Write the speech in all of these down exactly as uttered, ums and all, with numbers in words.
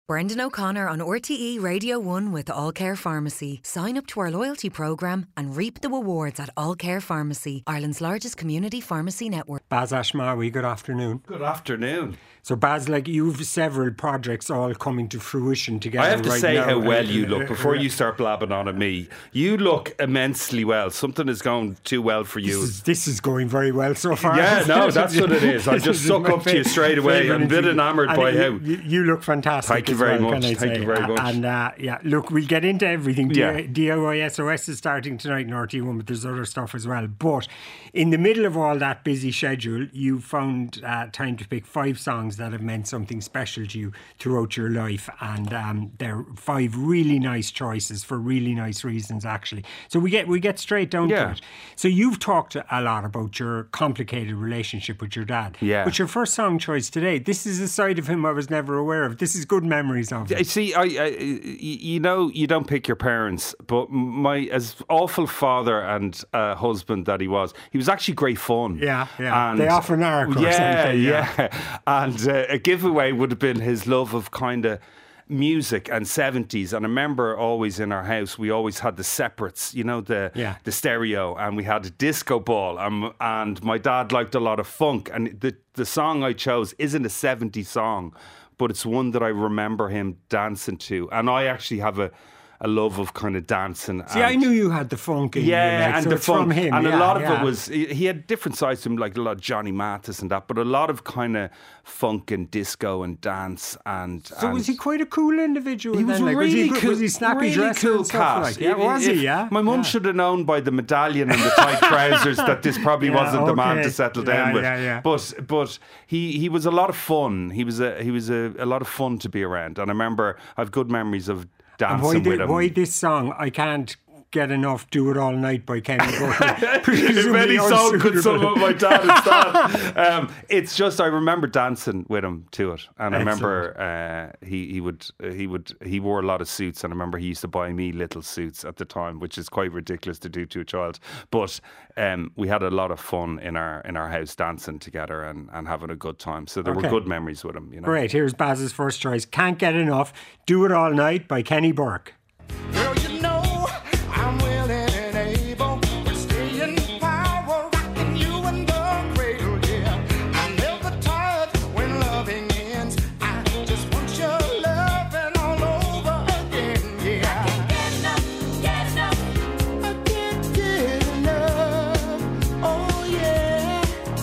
Brendan O'Connor on R T E Radio one with All Care Pharmacy. Sign up to our loyalty programme and reap the rewards at All Care Pharmacy, Ireland's largest community pharmacy network. Baz Ashmawi, good afternoon. Good afternoon. So Baz, like you've several projects all coming to fruition together. I have to right say now. how well you look before you start blabbing on at me. You look immensely well. Something is going too well for you. This is, this is going very well so far. Yeah, no, that's what it is. I just suck up to you straight away. I'm a bit enamoured by you, how you, you look fantastic. Thank you very well, much. Thank say. you very much. And uh, yeah, look, we'll get into everything. Yeah. D I Y S O S is starting tonight in R T one, but there's other stuff as well. But in the middle of all that busy schedule, you found uh, time to pick five songs that have meant something special to you throughout your life, and um, they're five really nice choices for really nice reasons, actually. So we get we get straight down yeah. to it. So you've talked a lot about your complicated relationship with your dad. Yeah. But your first song choice today, this is a side of him I was never aware of. This is Good Memories of him. See, I, I, you know, you don't pick your parents, but my as awful father and uh, husband that he was, he was actually great fun. Yeah, yeah. And they often are, of course. Yeah, they? yeah. yeah. And uh, a giveaway would have been his love of kind of music and seventies. And I remember always in our house we always had the separates, you know, the yeah. the stereo, and we had a disco ball, and, and my dad liked a lot of funk, and the, the song I chose isn't a seventies song, but it's one that I remember him dancing to. And I actually have a a love of kind of dancing. See, I knew you had the funk in yeah, you, like, and so the it's funk, from him. and yeah, a lot of yeah. it was, he had different sides to him, like a lot of Johnny Mathis and that, but a lot of kind of funk and disco and dance. And so and was he quite a cool individual? He was then? Like, really was he, cool. Was he snappy really dressing cool and stuff cat. like? Yeah, was If- he? Yeah. My mum yeah. should have known by the medallion and the tight trousers that this probably Yeah, wasn't the man okay. to settle Yeah, down with. yeah, yeah. But but he, he was a lot of fun. He was a he was a, a lot of fun to be around. And I remember I have good memories of dancing And why, with did, him. why this song? I can't get enough. Do It All Night by Kenny Burke. If any song could sum up my dad, it's that. Um, it's just I remember dancing with him to it, and I remember uh, he he would uh, he would he wore a lot of suits, and I remember he used to buy me little suits at the time, which is quite ridiculous to do to a child. But um, we had a lot of fun in our in our house dancing together and, and having a good time. So there Okay. were good memories with him. You know. Great. Here's Baz's first choice. Can't Get Enough. Do It All Night by Kenny Burke. Girl, you know I'm willing and able. We're staying power, rocking you in the cradle, yeah. I'm never tired when loving ends. I just want your loving all over again, yeah. I can't get enough, get enough. I can't get enough, oh yeah.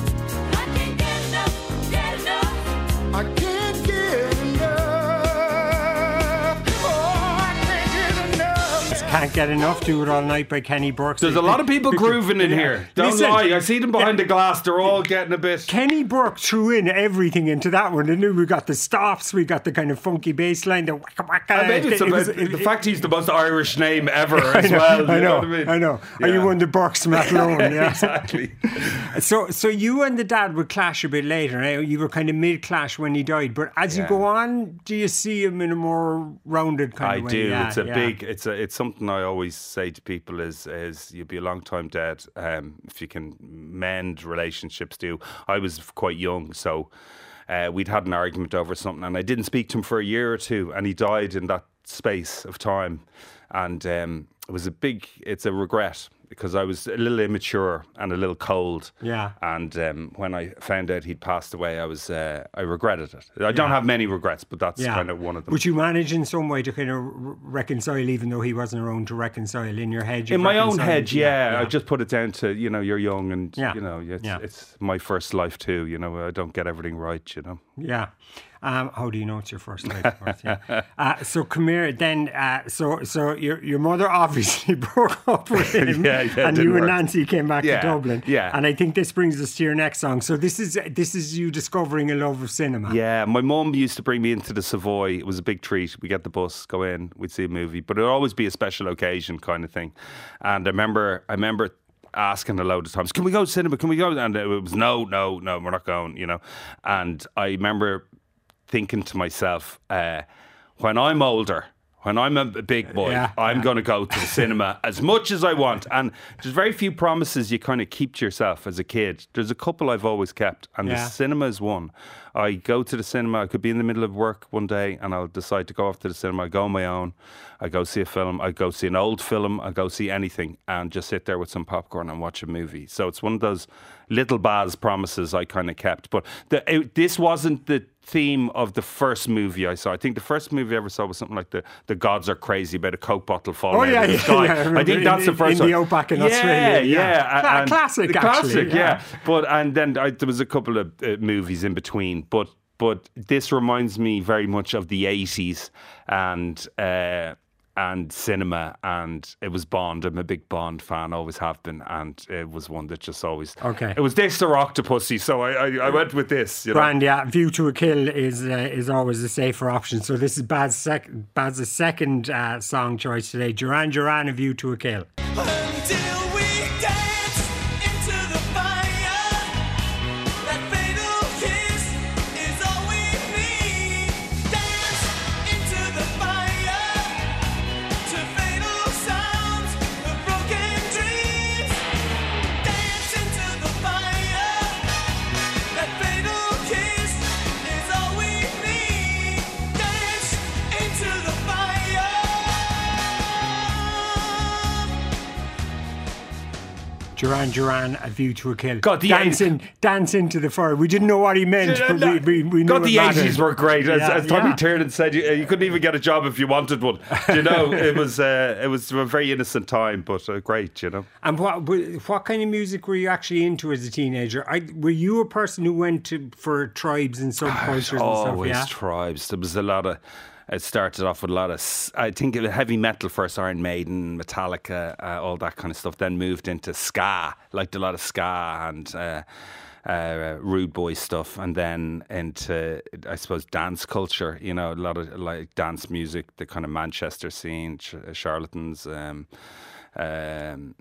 I can't get enough, get enough. I can't get enough, oh I can't get enough. Can't Get Enough. Do It All Night by Kenny Burke. There's a lot of people grooving in here. Don't Listen, lie. I see them behind yeah. the glass. They're all getting a bit. Kenny Burke threw in everything into that one, didn't he? We got the stops, we got the kind of funky bass line, the waka waka. And maybe it's It about was- the it- fact he's the most Irish name ever as I know, well. I you know, know what I mean? I know. Are you Yeah. one of the Burks from Athlone? Yeah. Exactly. So, so you and the dad would clash a bit later. Now, you were kind of mid-clash when he died, but as you Yeah. go on, do you see him in a more rounded kind I of way? do. Yeah, it's a yeah. big. It's a. It's something I always say to people is is you'll be a long time dead um, if you can mend relationships. Do I was quite young, so uh, we'd had an argument over something, and I didn't speak to him for a year or two, and he died in that space of time, and um, it was a big. It's a regret. Because I was a little immature and a little cold, Yeah. And um, when I found out he'd passed away, I was uh, I regretted it. I don't have many regrets, but that's Yeah. kind of one of them. Would you manage in some way to kind of r- reconcile, even though he wasn't around to reconcile in your head? In you've my own reconciled? head, yeah, I just put it down to, you know, you're young and, Yeah. you know, it's, Yeah. it's my first life too, you know, I don't get everything right, you know. Yeah. Um, how do you know it's your first life? Of course, yeah. uh, so come here then. Uh, so so your your mother obviously broke up with him, Yeah, yeah, and didn't you and work. Nancy came back Yeah, to Dublin. yeah. And I think this brings us to your next song. So this is this is you discovering a love of cinema. Yeah, my mum used to bring me into the Savoy. It was a big treat. We get the bus, go in, we'd see a movie, but it'd always be a special occasion kind of thing. And I remember, I remember asking a load of times, can we go to cinema? Can we go? And it was no, no, no, we're not going, you know. And I remember thinking to myself, uh, when I'm older, when I'm a big boy, Yeah, I'm yeah. going to go to the cinema as much as I want. And there's very few promises you kind of keep to yourself as a kid. There's a couple I've always kept, and Yeah. the cinema is one. I go to the cinema. I could be in the middle of work one day and I'll decide to go off to the cinema. I go on my own. I go see a film. I go see an old film. I go see anything and just sit there with some popcorn and watch a movie. So it's one of those little Baz promises I kind of kept. But the, it, this wasn't the theme of the first movie I saw. I think the first movie I ever saw was something like the, the Gods Are Crazy, about a Coke bottle falling oh, out yeah, of the yeah, sky. yeah, I think that's in, the first in one. the outback in yeah, Australia. Yeah, yeah. Cla- and classic, the actually. Classic, yeah. yeah. But and then I, there was a couple of uh, movies in between. But but this reminds me very much of the eighties and uh, and cinema, and it was Bond. I'm a big Bond fan, always have been, and it was one that just always. Okay. It was this or Octopussy, so I I, I went with this. You know? Brand, yeah. View to a Kill is uh, is always a safer option. So this is Baz's, sec- Baz's second uh, song choice today. Duran Duran, A View to a Kill. Until we dance into the fire, that fatal kiss is all we need. Dance into the fire, to fatal sounds of broken dreams. Dance into the fire, that fatal kiss is all we need. Dance into the fire. Duran Duran, A View to a Kill. God, the dancing, dance into the fire. We didn't know what he meant, but we, we, we knew God, it the mattered. eighties were great. As, Yeah, as Tommy yeah. Tiernan said, you, you couldn't even get a job if you wanted one. You know, it was uh, it was a very innocent time, but uh, great. You know. And what what kind of music were you actually into as a teenager? I, were you a person who went to for tribes and subcultures and stuff? Always Yeah. tribes. There was a lot of. It started off with a lot of, s- I think, it was heavy metal first, Iron Maiden, Metallica, uh, all that kind of stuff. Then moved into ska, liked a lot of ska and uh, uh, rude boy stuff, and then into, I suppose, dance culture. You know, a lot of like dance music, the kind of Manchester scene, ch- charlatans. Um, um,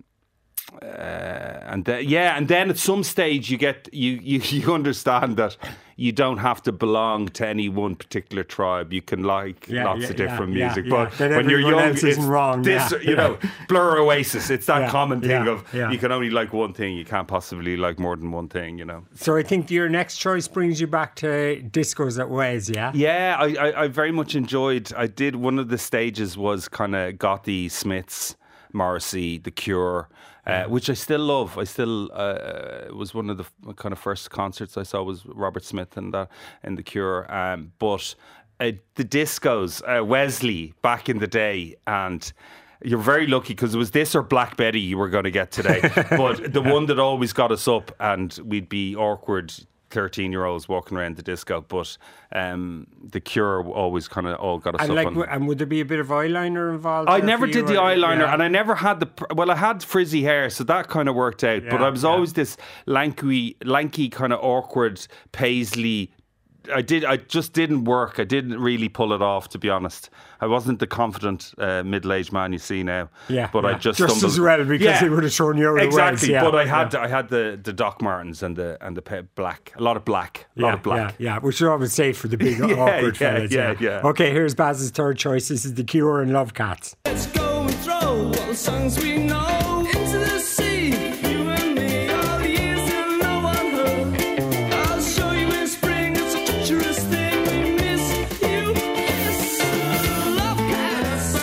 uh, and the, yeah, and then at some stage you get you, you you understand that you don't have to belong to any one particular tribe. You can like Yeah, lots yeah, of different yeah, music, yeah, but yeah. That when you're everyone young, else it's isn't wrong, this, yeah, you know, Blur Oasis. It's that Yeah, common thing yeah, of yeah. you can only like one thing. You can't possibly like more than one thing. You know. So I think your next choice brings you back to discos at Wes, yeah? Yeah, I, I, I very much enjoyed. I did one of the stages was kind of Gothy, Smiths, Morrissey, The Cure, uh, which I still love. I still uh, it was one of the f- kind of first concerts I saw was Robert Smith and that and The Cure. Um, but uh, the discos, uh, Wesley back in the day, and. You're very lucky because it was this or Black Betty you were going to get today. But the one that always got us up, and we'd be awkward thirteen-year-olds walking around the disco. But um, The Cure always kind of all got us And up. like, on, w- and would there be a bit of eyeliner involved? I there never for did you, the or- eyeliner, yeah. and I never had the. pr- Well, I had frizzy hair, so that kind of worked out. but Yeah, I was yeah. always this lanky, lanky kind of awkward paisley. I did. I just didn't work. I didn't really pull it off, to be honest. I wasn't the confident uh, middle-aged man you see now. Yeah, but yeah. I just Just stumbled. as well, because they would have thrown you out of the exactly. Wes, yeah, but I had. yeah. I had the, the Doc Martens and the and the pe- black. A lot of black. A Yeah, lot of black. yeah, yeah, which is always safe for the big Yeah, awkward yeah, fellas. yeah, yeah. Okay, here's Baz's third choice. This is The Cure and Love Cats. Let's go and throw all the songs we know into the sea. You and me, all the years that no one heard. I'll show you in spring, it's a treacherous thing. We miss you, yes. Love cats.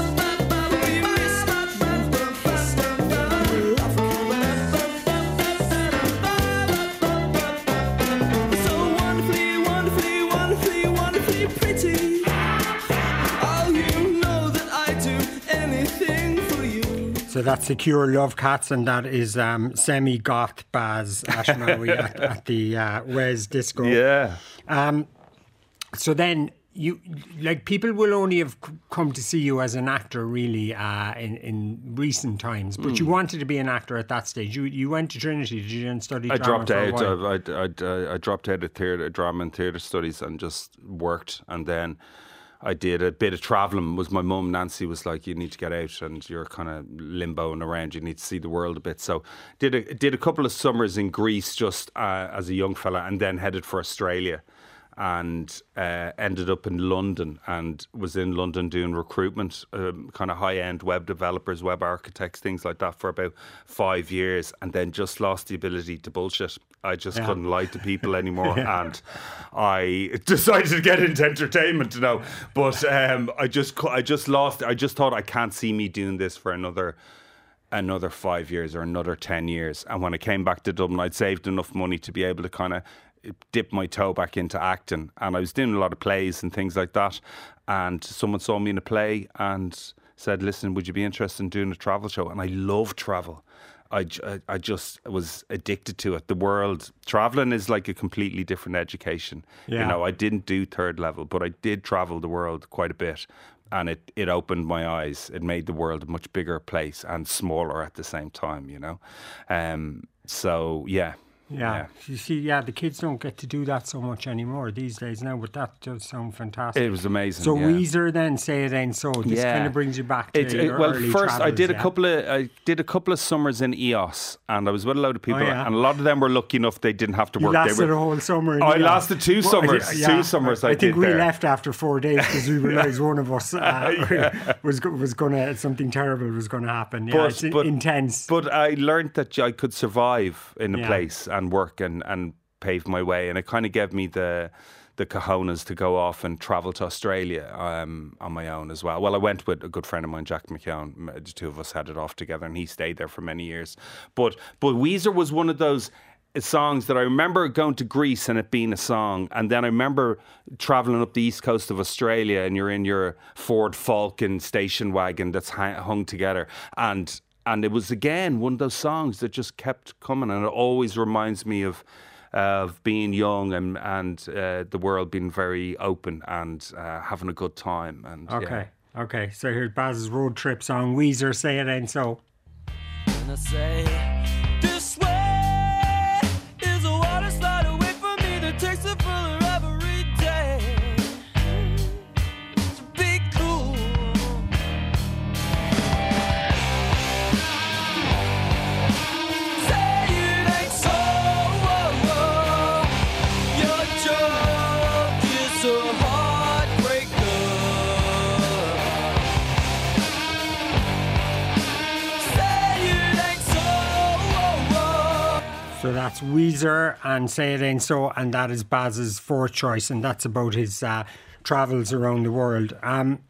We miss so wonderfully, wonderfully, wonderfully, wonderfully pretty. Oh, you know that I do anything for you. So that's The Cure, Love Cats, and that is um, semi-goth Baz Ashmawi at, at the uh, Wes Disco. Yeah. Um, so then you like people will only have c- come to see you as an actor really uh, in in recent times, but Hmm. you wanted to be an actor at that stage. You you went to Trinity, did you, and studied I drama dropped for a out. while? I, I, I, I dropped out of theatre, drama and theatre studies, and just worked. And then I did a bit of travelling. Was my mum Nancy was like, "You need to get out, and you're kind of limboing around. You need to see the world a bit." So did a did a couple of summers in Greece just uh, as a young fella, and then headed for Australia. and uh, ended up in London and was in London doing recruitment, um, kind of high-end web developers, web architects, things like that for about five years, and then just lost the ability to bullshit. I just Yeah. couldn't lie to people anymore, and I decided to get into entertainment, you know. But um, I just, cou- I just lost. I just thought I can't see me doing this for another. another five years or another ten years. And when I came back to Dublin, I'd saved enough money to be able to kind of dip my toe back into acting. And I was doing a lot of plays and things like that. And someone saw me in a play and said, listen, would you be interested in doing a travel show? And I love travel. I, ju- I just was addicted to it. The world, traveling is like a completely different education. Yeah. You know, I didn't do third level, but I did travel the world quite a bit. And it, it opened my eyes. It made the world a much bigger place and smaller at the same time, you know. Um, so, yeah. Yeah. You see, yeah, the kids don't get to do that so much anymore these days now, but that does sound fantastic. It was amazing. So yeah. Weezer then, Say It Ain't So. This Yeah. kind of brings you back to It, your it, well, early first I travels, did a yeah? couple of I did a couple of summers in E O S, and I was with a load of people, Oh, yeah. and a lot of them were lucky enough they didn't have to You work. lasted they were, a whole summer. In I the- lasted two Well, summers. yeah, two summers I, I think did we there. left after four days because we realised one of us uh, was go- was going to something terrible was going to happen. Yeah, But- it's in- but- intense. But I learned that I could survive in a Yeah. place and work and, and pave my way, and it kind of gave me the the cojones to go off and travel to Australia um, on my own as well. Well, I went with a good friend of mine, Jack McKeown. The two of us had it off together, and he stayed there for many years. But but Weezer was one of those songs that I remember going to Greece and it being a song, and then I remember travelling up the east coast of Australia, and you're in your Ford Falcon station wagon that's hung, hung together, and and it was again one of those songs that just kept coming, and it always reminds me of of being young and and uh, the world being very open and uh, having a good time. And Okay, okay. So here's Baz's road trip song, Weezer, Say It Ain't So. And I say, this way is a water slide away from me that takes a fuller every day. So be cool. Say it ain't so. Your joke is a heartbreaker. Say it ain't so. So that's Weezer and Say It Ain't So, and that is Baz's fourth choice, and that's about his uh, travels around the world. Um,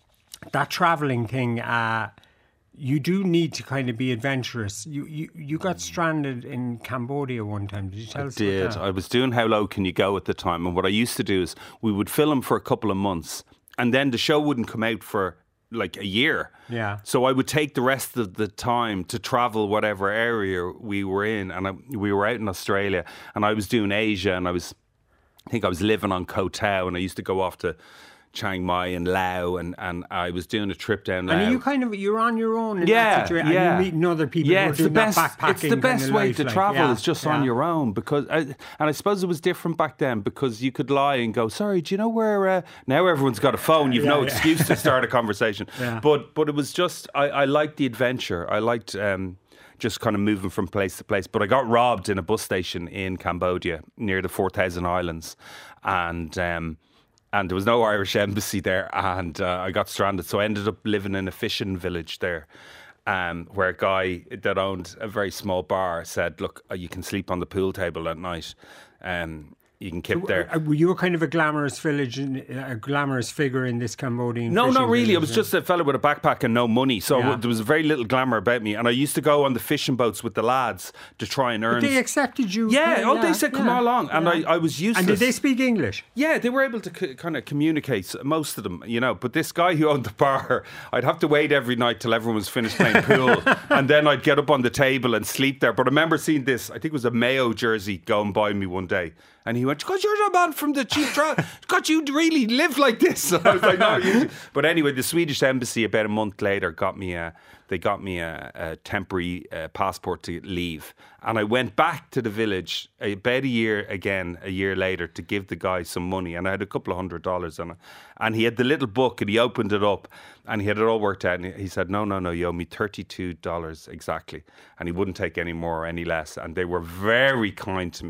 that travelling thing, uh, you do need to kind of be adventurous. You you, you got stranded in Cambodia one time. Did you tell I us did. about that? I was doing How Low Can You Go at the time, and what I used to do is we would film for a couple of months, and then the show wouldn't come out for like a year. Yeah. So I would take the rest of the time to travel whatever area we were in, and I, we were out in Australia, and I was doing Asia, and I was, I think I was living on Koh Tao, and I used to go off to Chiang Mai and Laos, and, and I was doing a trip down Laos. And you kind of you're on your own in yeah, that situation, yeah. and you're meeting other people Yeah, who are it's the doing that best. backpacking It's the kind best of way life, to like, travel. yeah, It's just yeah. on your own, because, I, and I suppose it was different back then because you could lie and go, "Sorry, do you know where?" Uh, now everyone's got a phone. You've Yeah, no yeah. excuse to start a conversation. Yeah. But but it was just I, I liked the adventure. I liked. Um, just kind of moving from place to place. But I got robbed in a bus station in Cambodia near the four thousand Islands. And um, and there was no Irish embassy there. And uh, I got stranded. So I ended up living in a fishing village there, um, where a guy that owned a very small bar said, look, uh, you can sleep on the pool table at night. Um, you can keep there. Uh, Were you a kind of a glamorous village, in, a glamorous figure in this Cambodian? No, fishing not really. I village, was yeah? just a fella with a backpack and no money. So Yeah. there was very little glamour about me. And I used to go on the fishing boats with the lads to try and earn. They accepted you. yeah, oh, they said, come yeah, along. And yeah. I, I was useless. And did they speak English? Yeah, they were able to c- kind of communicate, most of them, you know. But this guy who owned the bar, I'd have to wait every night till everyone was finished playing pool. And then I'd get up on the table and sleep there. But I remember seeing this, I think it was a Mayo jersey going by me one day. And he went, God, you're the man from the cheap trial. God, you really live like this. And I was like, no. You... But anyway, the Swedish embassy about a month later got me a, they got me a, a temporary uh, passport to leave. And I went back to the village about a year again, a year later, to give the guy some money. And I had a couple of hundred dollars on it. And he had the little book and he opened it up and he had it all worked out. And he said, no, no, no, you owe me thirty-two dollars exactly. And he wouldn't take any more or any less. And they were very kind to me.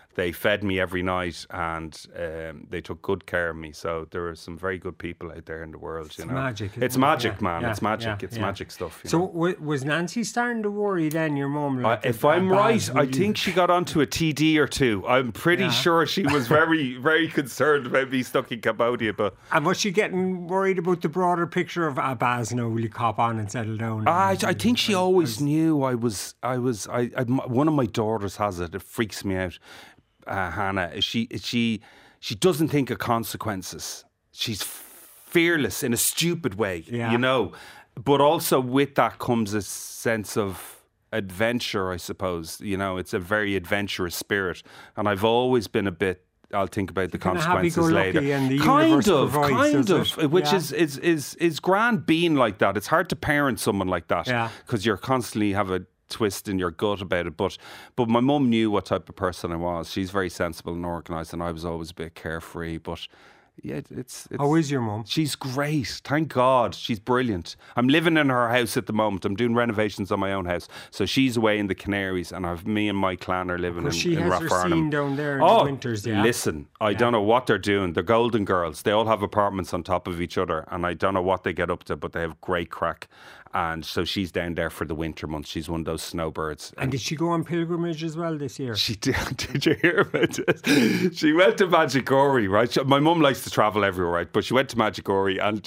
They fed me every night, and um, they took good care of me. So there are some very good people out there in the world. It's you know, magic. It's isn't it? magic, Yeah, man. yeah, it's magic. yeah, it's yeah. magic stuff. You So know? w- was Nancy starting to worry then, your mum? Like, Uh, if uh, I'm Baz, right, will I you- think she got onto a T D or two. I'm pretty Yeah. sure she was very, very concerned about me stuck in Cambodia. But And was she getting worried about the broader picture of ah, Baz, now will you cop on and settle down? I, I think she always knew I was. I was. I, I. One of my daughters has it. It freaks me out. Uh, Hannah. She. She. She doesn't think of consequences. She's fearless in a stupid way. Yeah. You know. But also with that comes a sense of adventure, I suppose. You know, it's a very adventurous spirit, and I've always been a bit. I'll think about the kinda consequences happy-go-lucky later. and the kind universe of, provides, kind does of, it? which Yeah. is is is is grand being like that. It's hard to parent someone like that Yeah. because you're constantly have a twist in your gut about it. But but my mum knew what type of person I was. She's very sensible and organised, and I was always a bit carefree. But yeah, it- it's, it's How is your mum? She's great. Thank God. She's brilliant. I'm living in her house at the moment. I'm doing renovations on my own house. So she's away in the Canaries, and I've me and my clan are living in, Because she in has her Rathfarnham. scene down there in oh, the winters, yeah. Listen, I don't know what they're doing. They're Golden Girls. They all have apartments on top of each other, and I don't know what they get up to, but they have great crack. And so she's down there for the winter months. She's one of those snowbirds. And did she go on pilgrimage as well this year? She did. Did you hear about this? She went to Magicori, right? She- My mum likes to travel everywhere, right? But she went to Magicori, and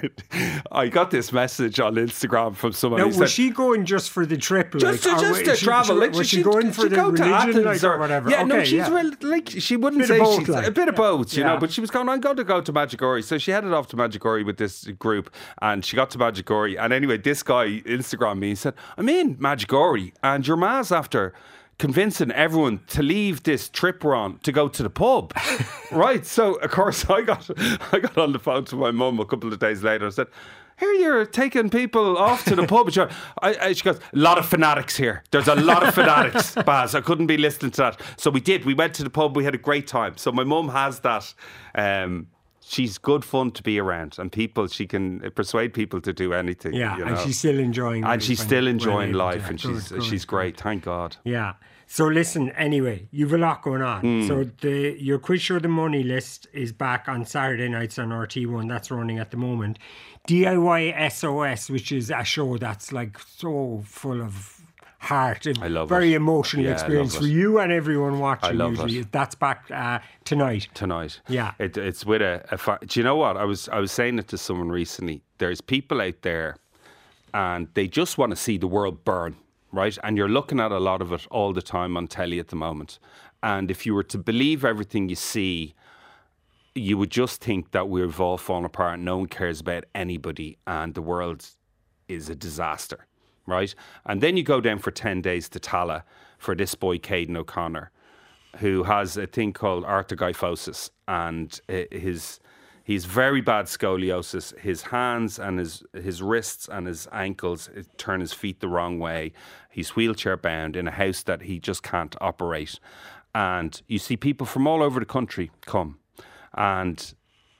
I got this message on Instagram from someone Now, who was said, she going just for the trip? just like, to, or just was to she- travel. she- Like, was she she'd- going for she'd the go to religion, Athens like, or whatever? Yeah, no, Okay, she's yeah. real, like she wouldn't Bit of say both, she's like. a bit of both, you Yeah. know. But she was going, I'm going to go to Magicori, so she headed off to Magicori with this group, and she got to Magicori, and anyway, this guy Instagrammed me. He said, "I'm in Magicori, and your ma's after." Convincing everyone to leave this trip we're on to go to the pub, right? So of course I got I got on the phone to my mum a couple of days later and said, "Here you're taking people off to the pub." She, I, I, she goes, "A lot of fanatics here. There's a lot of fanatics, Baz. I couldn't be listening to that." So we did. We went to the pub. We had a great time. So my mum has that. Um, she's good fun to be around, and people she can persuade people to do anything. Yeah, you and know. she's still enjoying and life she's and still well enjoying able to- life, yeah, and good, she's good, she's good. great. Thank God. Yeah. So listen, anyway, you've a lot going on. Hmm. So the your Quiz Show the Money list is back on Saturday nights on R T one. That's running at the moment. D I Y S O S, which is a show that's like so full of heart and I love very it. emotional Yeah, I experience love for it. you and everyone watching. I love usually, it. that's back uh, tonight. Tonight, Yeah. it, it's with a, a. fa- Do you know what I was? I was saying it to someone recently. There's people out there, and they just want to see the world burn, right? And you're looking at a lot of it all the time on telly at the moment. And if you were to believe everything you see, you would just think that we've all fallen apart. No one cares about anybody, and the world is a disaster, right? And then you go down for ten days to Tala for this boy, Caden O'Connor, who has a thing called arthrogryposis, and uh, his he's very bad scoliosis. His hands and his his wrists and his ankles uh, turn his feet the wrong way. He's wheelchair bound in a house that he just can't operate. And you see people from all over the country come and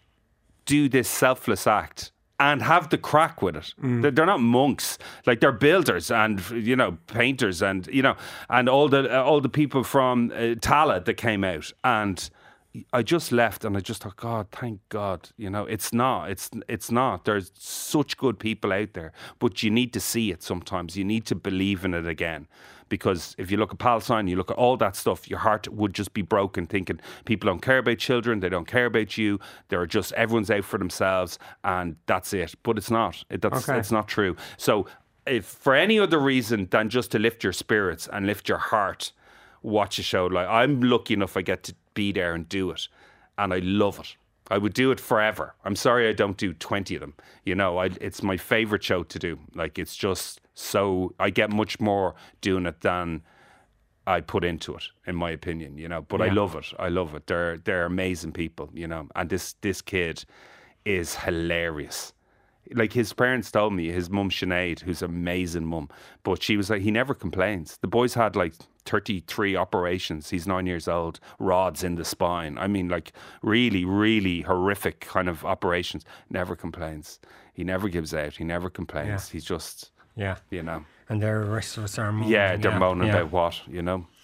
do this selfless act and have the crack with it. They're, they're not monks, like they're builders and you know painters and you know and all the uh, all the people from uh, Tala that came out. And I just left and I just thought, God, thank God, you know, it's not, it's it's not. There's such good people out there, but you need to see it sometimes. You need to believe in it again. Because if you look at Palestine, you look at all that stuff, your heart would just be broken thinking people don't care about children, they don't care about you, they're just, everyone's out for themselves and that's it. But it's not. It, that's, Okay. It's not true. So if for any other reason than just to lift your spirits and lift your heart, watch a show like I'm lucky enough I get to be there and do it, and I love it. I would do it forever. I'm sorry I don't do twenty of them. You know, I, it's my favourite show to do. Like it's just so I get much more doing it than I put into it, in my opinion. You know, but I Yeah. love it. I love it. They're they're amazing people. You know, and this this kid is hilarious. Like his parents told me, his mum Sinead, who's an amazing mum, but she was like, he never complains. The boy's had like thirty-three operations. He's nine years old, rods in the spine. I mean, like really, really horrific kind of operations. Never complains. He never gives out. He never complains. Yeah. He's just, Yeah. you know. And the rest of us are moaning. Yeah, they're moaning yeah. about what, you know.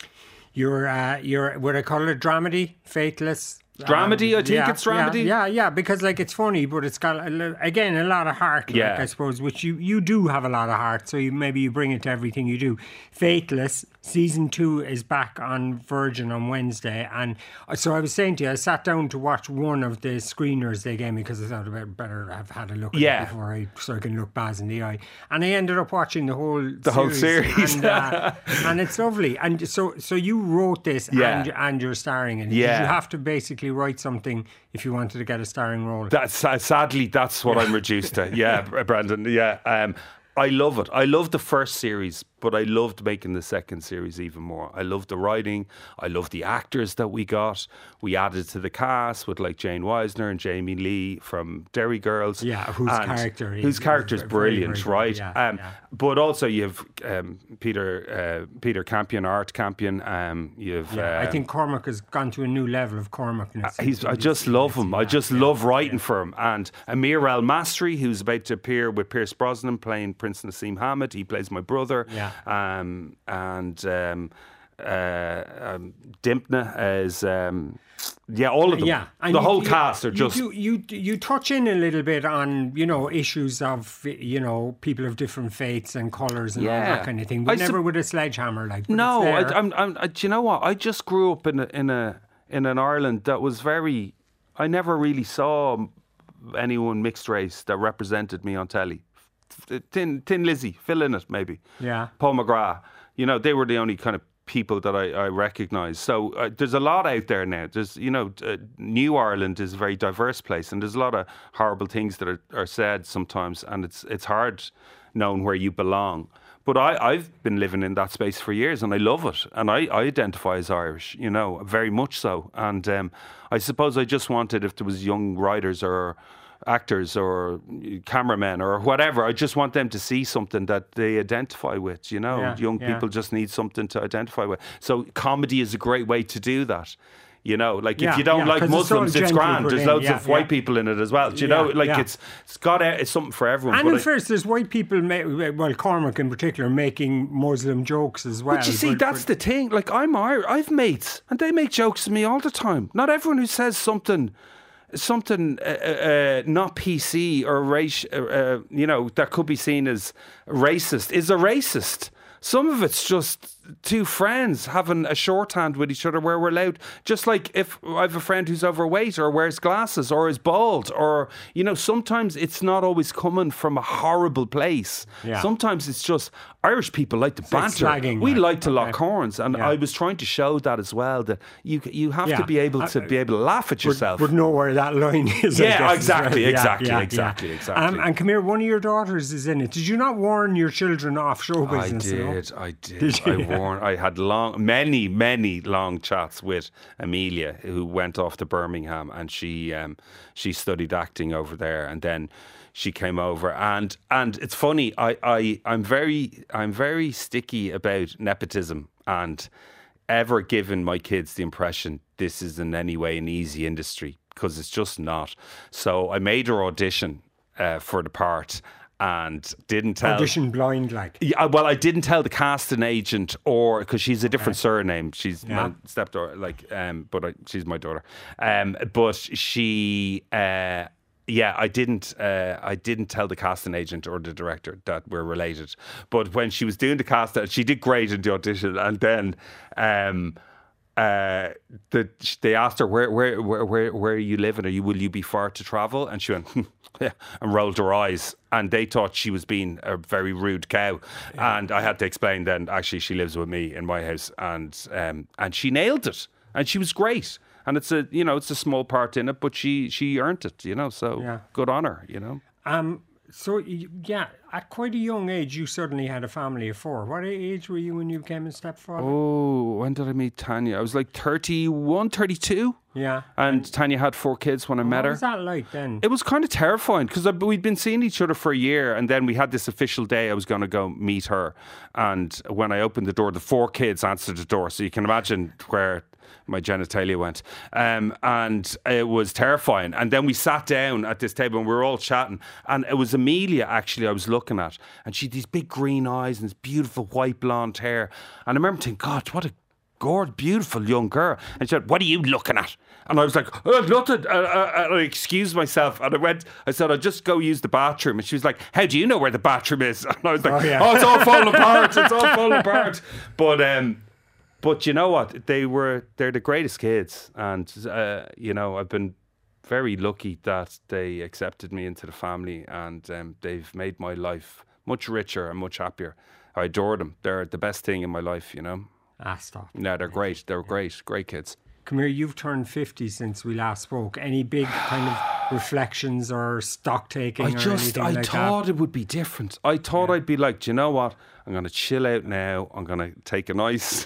You're, uh, you're, would I call it dramedy? Faithless? Dramedy, I think yeah, it's dramedy. Yeah, yeah, yeah, because like it's funny, but it's got a li- again a lot of heart. Yeah. like, I suppose, which you, you do have a lot of heart, so you, maybe you bring it to everything you do. Faithless season two is back on Virgin on Wednesday, and so I was saying to you, I sat down to watch one of the screeners they gave me because I thought I'd better have had a look at Yeah. it before I so I can look Baz in the eye, and I ended up watching the whole The whole series. and, uh, and it's lovely. And so so you wrote this, Yeah. and and you're starring in it. Yeah. Did you have to basically write something if you wanted to get a starring role? That's uh, sadly that's what I'm reduced to. Yeah, Br- Brandon. Yeah, um, I love it. I love the first series, but I loved making the second series even more. I loved the writing. I loved the actors that we got. We added to the cast with like Jane Weisner and Jamie Lee from Derry Girls. Yeah, whose and character is- whose character is very, brilliant, very good. right? Yeah, um, yeah. But also you have um, Peter uh, Peter Campion, Art Campion. Um, you have. Yeah, I uh, think Cormac has gone to a new level of Cormacness. He's, I just love him. I just love writing for him. And Amir El Masri, who's about to appear with Pierce Brosnan playing Prince Nassim Hamid. He plays my brother. Yeah. Um, and um, uh, um, Dimpna is, um, yeah, all of them. Yeah, and the you- whole you- cast are you just. do- you you touch in a little bit on you know issues of you know people of different faiths and colours and all Yeah. that kind of thing, but I sup- never with a sledgehammer like. but No, it's I, there. I'm, I'm, I, do you know what? I just grew up in a, in a in an Ireland that was very. I never really saw anyone mixed race that represented me on telly. Tin, Tin Lizzy, Phil Lynott, maybe. Yeah. Paul McGrath. You know, they were the only kind of people that I, I recognise. So uh, there's a lot out there now. There's, you know, uh, New Ireland is a very diverse place, and there's a lot of horrible things that are, are said sometimes, and it's it's hard knowing where you belong. But I, I've been living in that space for years, and I love it. And I, I identify as Irish, you know, very much so. And um, I suppose I just wanted, if there was young writers or actors or cameramen or whatever, I just want them to see something that they identify with, you know. Yeah, Young yeah. people just need something to identify with. So comedy is a great way to do that. You know, like Yeah, if you don't yeah, like 'cause it's all Muslims, it's gently grand. put There's in, loads yeah, of white yeah. people in it as well. Do you Yeah, know, like yeah. it's it's got a, it's something for everyone. And but in I- first, there's white people, ma- well, Cormac in particular, making Muslim jokes as well. But you see, but- that's the thing. Like, I'm Irish. I've mates, and they make jokes to me all the time. Not everyone who says something, something uh, uh, not P C or race, uh, uh, you know, that could be seen as racist is a racist. Some of it's just two friends having a shorthand with each other where we're allowed. Just like if I have a friend who's overweight or wears glasses or is bald, or, you know, sometimes it's not always coming from a horrible place. Yeah. Sometimes it's just Irish people like to it's banter. slagging, We like, like to lock okay. horns, and Yeah. I was trying to show that as well. That you you have Yeah. to be able to Uh, be able to laugh at yourself. Would know where that line is. I Yeah, guess, as exactly, well. exactly, exactly, exactly. Um, and come here, one of your daughters is in it. Did you not warn your children off show I business? you know? did, I did. Did I you? warned. I had long, many, many long chats with Amelia, who went off to Birmingham, and she um, she studied acting over there, and then she came over, and and it's funny. I I I'm very I'm very sticky about nepotism and ever giving my kids the impression this is in any way an easy industry, because it's just not. So I made her audition uh, for the part. And didn't tell Audition blind, like. Yeah, well, I didn't tell the casting agent, or because she's a different surname. She's Yeah. my stepdaughter, like, um, but I, she's my daughter. Um, but she, uh, yeah, I didn't, uh, I didn't tell the casting agent or the director that we're related. But when she was doing the cast, she did great in the audition, and then. Um, Uh, the, they asked her where where where where where are you living? Are you will you be far to travel? And she went yeah, and rolled her eyes. And they thought she was being a very rude cow. Yeah. And I had to explain then. Actually, she lives with me in my house, and um, and she nailed it. And she was great. And it's a you know it's a small part in it, but she she earned it. You know, so Yeah. good on her. You know. Um. So you- yeah, at quite a young age, you suddenly had a family of four. What age were you when you became a stepfather? Oh, when did I meet Tanya? I was like thirty-one, thirty-two. Yeah. And Tanya had four kids when I met What her. was that like then? It was kind of terrifying because we'd been seeing each other for a year, and then we had this official day I was going to go meet her. And when I opened the door, the four kids answered the door. So you can imagine where my genitalia went. Um, and it was terrifying. And then we sat down at this table and we were all chatting. And it was Amelia, actually, I was looking at. And she had these big green eyes and this beautiful white blonde hair. And I remember thinking, God, what a gorgeous, beautiful young girl. And she said, what are you looking at? And I was like, oh, nothing. And I, I excused myself. And I went, I said, I'll just go use the bathroom. And she was like, how do you know where the bathroom is? And I was like, oh, yeah. oh it's all falling apart. It's all falling apart. But, um, but you know what? They were, they're the greatest kids. And, uh, you know, I've been very lucky that they accepted me into the family, and um, they've made my life much richer and much happier. I adore them. They're the best thing in my life, you know. Ah, stop. No, they're great. They're great. Great kids. Come here, you've turned fifty since we last spoke. Any big kind of reflections or stock taking I or just, anything I like thought that? it would be different. I thought yeah. I'd be like, do you know what? I'm going to chill out now. I'm going to take a nice,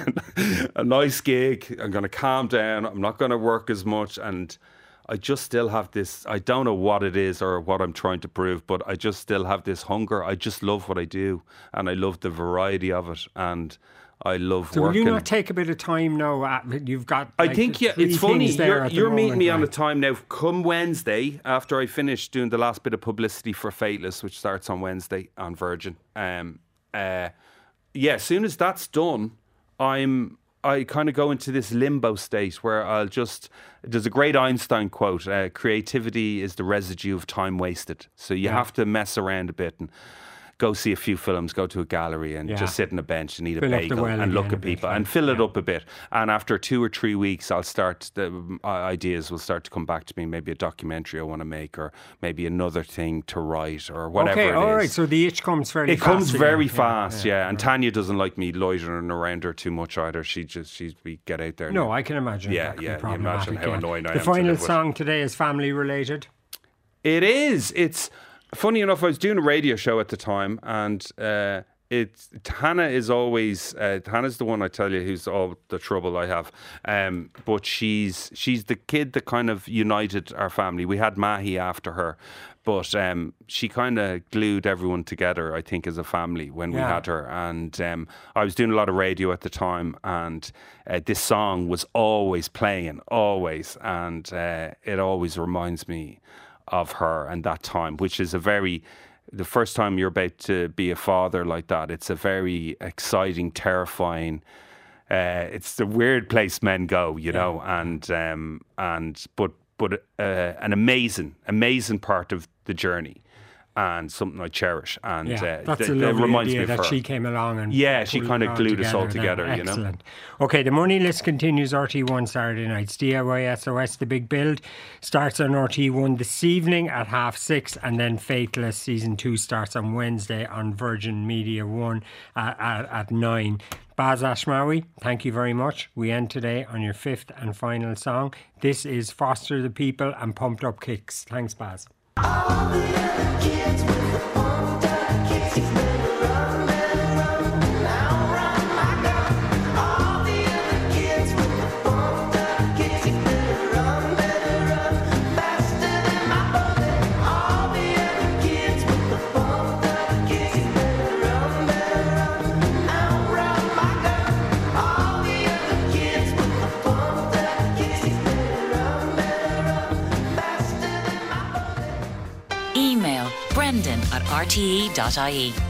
a nice gig. I'm going to calm down. I'm not going to work as much. And I just still have this, I don't know what it is or what I'm trying to prove, but I just still have this hunger. I just love what I do, and I love the variety of it, and I love so working. will you not take a bit of time now? At, you've got like, I think, yeah, it's funny. You're, you're meeting me on the time now. Come Wednesday, after I finish doing the last bit of publicity for Fateless, which starts on Wednesday on Virgin. Um, uh, yeah, as soon as that's done, I'm... I kind of go into this limbo state where I'll just, there's a great Einstein quote, uh, creativity is the residue of time wasted. So you yeah. have to mess around a bit and go see a few films, go to a gallery and yeah. just sit on a bench and eat fill a bagel well and look at people bit, and fill yeah. it up a bit. And after two or three weeks, I'll start, the uh, ideas will start to come back to me, maybe a documentary I want to make, or maybe another thing to write, or whatever okay, it all is. right, so the itch comes fairly it fast. It comes very again. fast, yeah. yeah. yeah. And right. Tanya doesn't like me loitering around her too much either. She just, she's, we get out there. No, now. I can imagine. Yeah, that yeah, can you imagine how yeah. annoying I the am. The final to song today is family related. It is. It's funny enough, I was doing a radio show at the time, and uh, it's Hannah is always uh, Hannah's the one I tell you who's all the trouble I have. Um, but she's she's the kid that kind of united our family. We had Mahi after her, but um, she kind of glued everyone together, I think, as a family when yeah. we had her. And um, I was doing a lot of radio at the time, and uh, this song was always playing, always, and uh, it always reminds me of her and that time, which is a very, the first time you're about to be a father like that, it's a very exciting, terrifying, uh, it's the weird place men go, you yeah. know, and um, and but but uh, an amazing, amazing part of the journey. And something I cherish, and yeah, uh, that's th- a lovely it reminds idea me of that her. she came along and yeah, she kind of glued us all together. Then. You know, excellent. Okay, the money list continues. R T one Saturday nights. D I Y S O S, the big build, starts on R T one this evening at half six, and then Fateless season two starts on Wednesday on Virgin Media One at, at, at nine. Baz Ashmawi, thank you very much. We end today on your fifth and final song. This is Foster the People and Pumped Up Kicks. Thanks, Baz. All the other kids with the pumped up kicks, better run, better run, now run my gun. All the other kids with the pumped up kicks, better run, better run, faster than my bullet. All the other kids with the pumped up kicks, better run, better run, now run my gun. All the other kids with the pumped up kicks, better run, better run, faster than my bullet. Email brendan at r t e dot i e.